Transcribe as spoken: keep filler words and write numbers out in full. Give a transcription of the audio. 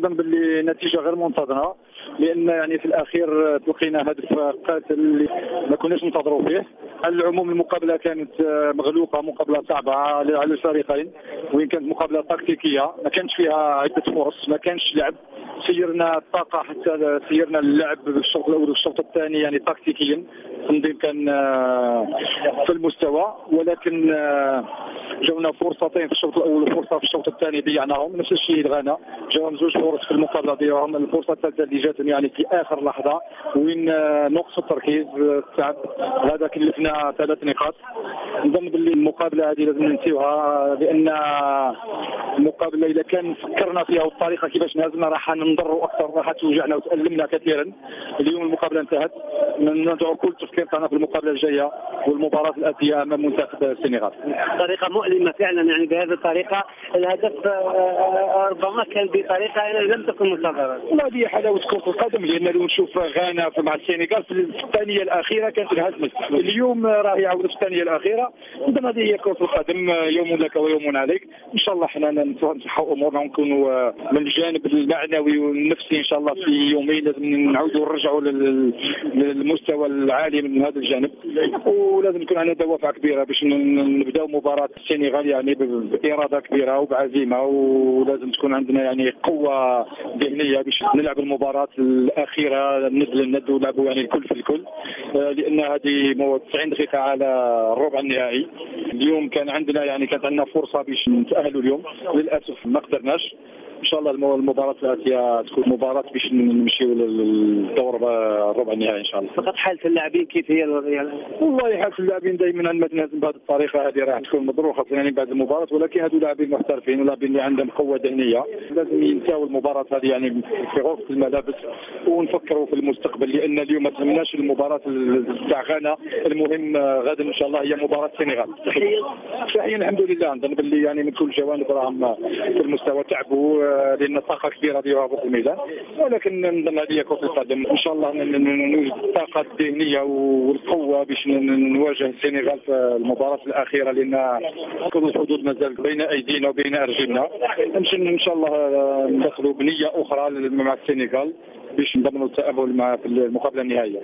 نظن باللي نتيجه غير منتظره، لان يعني في الاخير تلقينا هدف قاتل اللي ما كناش ننتظروا فيه. على العموم المقابله كانت مغلوقه، مقابله صعبه على الفريقين، وين كانت مقابله تكتيكيه ما كانش فيها عده فرص، ما كانش لعب. سيرنا الطاقه حتى سيرنا اللعب بالشوط الاول والشوط الثاني يعني تكتيكيا التنظيم كان في المستوى، ولكن جاونا فرصتين في الشوط الاول وفرصه في الشوط الثاني ضيعناهم. نفس الشيء الغانا جاهم زوج فرص في المقابله ديالهم، الفرصه الثالثه اللي جاتهم يعني في اخر لحظه وين نقص التركيز التعب، هذا كلفنا ثلاث نقاط. نظن باللي المقابله هذه لازم ننسيوها، لان المقابله اذا كان فكرنا فيها والطريقه كيفاش نهزنا راح نضروا اكثر، راح توجعنا وتألمنا كثيرا. اليوم المقابله انتهت، ندعو كل التفكير تاعنا في المقابله الجايه والمباراه الاتيه امام منتخب السنغال. طريقه مؤلمه فعلا، يعني بهذه الطريقه الهدف ربما كان بطريقه يعني لم تكن منتظره. هذه حلاوه كره القدم، لان لو نشوف غانا مع السنغال في الثانيه الاخيره كانت انهزمت، اليوم راه يعود في الثانيه الاخيره. اذا هذه هي كره القدم، يوم لك ويوم عليك. ان شاء الله حنا نصحوا امورنا ونكونوا من الجانب المعنوي والنفسي ان شاء الله في يومين لازم نعودوا نرجعوا للمستوى العالي من هذا الجانب، ولازم يكون عندنا دوافع كبيره باش نبداو مباراه السنغال يعني باراده كبيره وبعزيمه، ولازم تكون عندنا يعني قوه ذهنيه باش نلعب المباراه الاخيره ند للند ونلعبوا يعني الكل في الكل، لان هذه تسعين دقيقه على الربع النهائي. اليوم كان عندنا يعني كانت عندنا فرصه باش نتاهلوا اليوم، للاسف ما قدرناش. ان شاء الله المباراه الاتيه تكون مباراه باش نمشيو للدور الربع النهائي ان شاء الله. فقط حاله اللاعبين كيف هي؟ والله حاله اللاعبين دائما عندما تنهزم بهذه الطريقه هذه راح تكون مضروخه يعني بعد المباراه، ولكن هذو لاعبين محترفين ولاعبين اللي عندهم قوه ذهنيه، لازم ينساو المباراه هذه يعني في غرفه الملابس ونفكروا في المستقبل، لان اليوم ما تهمناش المباراه تاع غانا، المهم غدا ان شاء الله هي مباراه السنغال. صحيح الحمد لله، نظن باللي يعني من كل الجوانب راهم في المستوى تعبوا، لان الطاقه كبيره ديالها في الميدان، ولكن نظن هذه كره القدم. ان شاء الله نوجد الطاقه الذهنيه والقوه باش نواجه السنغال في المباراه الاخيره، لان كل الحدود مازال بين ايدينا وبين ارجلنا. ان شاء الله ندخلوا بنيه اخرى مع السنغال باش نضمنوا التاهل مع في المقابله النهائيه.